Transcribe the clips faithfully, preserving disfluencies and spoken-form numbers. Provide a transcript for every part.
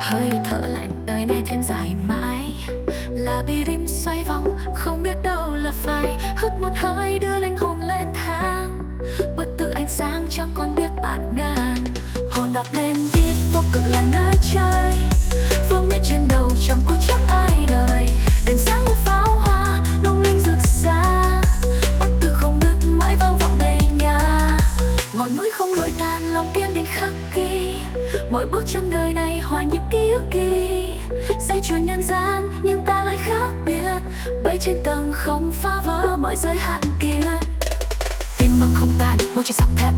hơi thở lạnh đời này thêm dài mãi. Labyrinth xoay vòng không biết đâu là phải. Hít một hơi đưa linh hồn lên thang, bất tử ánh sáng chẳng còn biết bạt ngàn. Hồn đạp lên biết vô cực là nơi chơi, vương miện trên đầu chẳng có chắc ai đời. Đèn sáng một pháo hoa lung linh rực xa, bất tử không đứt mãi vang vọng đầy nhà. Ngọn núi không lụi tàn lòng kiên định khắc ghi, mỗi bước chân đời này hòa nhịp ký ức kỳ. Dây chuyền nhân gian nhưng ta lại khác biệt, bay trên tầng không phá vỡ mọi giới hạn kia. Tim bằng không tan môi trên sọc thép,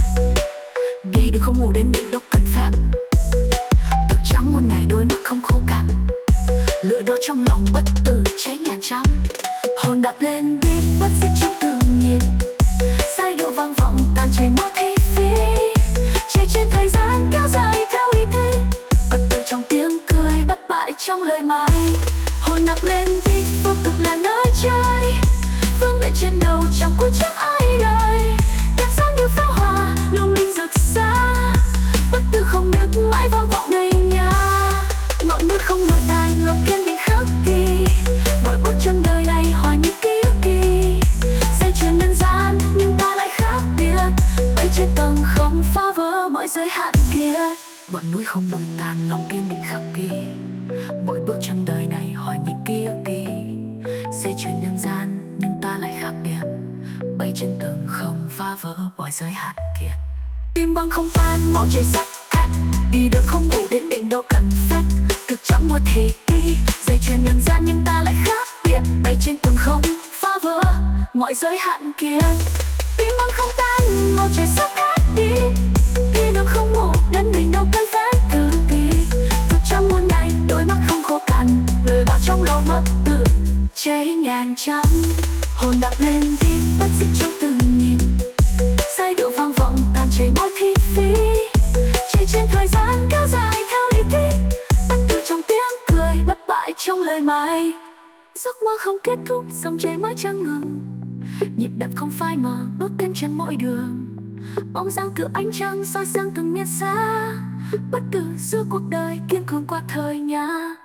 đi được không ngủ đến định đâu cần phép. Tự trắng một ngày đôi mắt không khô cạn, lửa đỏ trong lòng bất tử cháy ngàn trăm. Hồn đạp lên đi bất diệt trong từng nhịp, giai điệu vang vọng tàn chảy mất thi phí. Chạy trên thời gian kéo dài theo ý thế, bất tử trong tiếng cười bất bại trong lời mai. Hồn đạp lên đi vô cực là nơi chơi, vương miện trên đầu chẳng có chắc ai đời. Đèn sáng như pháo hoa lung linh rực xa, bất tử không đứt mãi vang vọng đầy nhà. Ngọn núi không lụi tàn lòng kiên định khắc ghi, mỗi bước chân đời này hòa nhịp ký ức kỳ. Dây chuyền nhân gian nhưng ta lại khác biệt, bay trên tầng không phá vỡ mọi giới hạn kia. Ngọn núi không lụi tàn lòng kiên định khắc ghi, mỗi bước chân đời này hòa nhịp ký ức kỳ. Dây chuyền nhân gian nhưng ta lại khác biệt, bay trên tầng không phá vỡ mọi giới hạn kia. Tim băng không tan máu chảy sắc thép, đi được không ngủ đến định đâu cần phép. Cực chẳng một thế kỷ, dây chuyền nhân gian nhưng ta lại khác biệt, bay trên tầng không phá vỡ mọi giới hạn kia. Tim băng không tan máu chảy sắc thép, đi đi được không ngủ đến định đâu cần phép. Cực kỳ cực chẳng một ngày đôi mắt không khô cằn, lời bảo trong lòng mất tự cháy ngàn trăm. Hồn đạp lên đi bất diệt trong từng nhịp, giai điệu vang vọng tàn chảy mỗi thi phí. Chạy trên thời gian kéo dài theo lý thuyết, bất tử trong tiếng cười bất bại trong lời mai. Giấc mơ không kết thúc dòng chảy mãi chẳng ngừng, nhịp đập không phai mờ bước đến trên mỗi đường. Bóng dáng tựa ánh trăng soi sáng từng miền xa, bất tử giữa cuộc đời kiên cường qua thời nhà.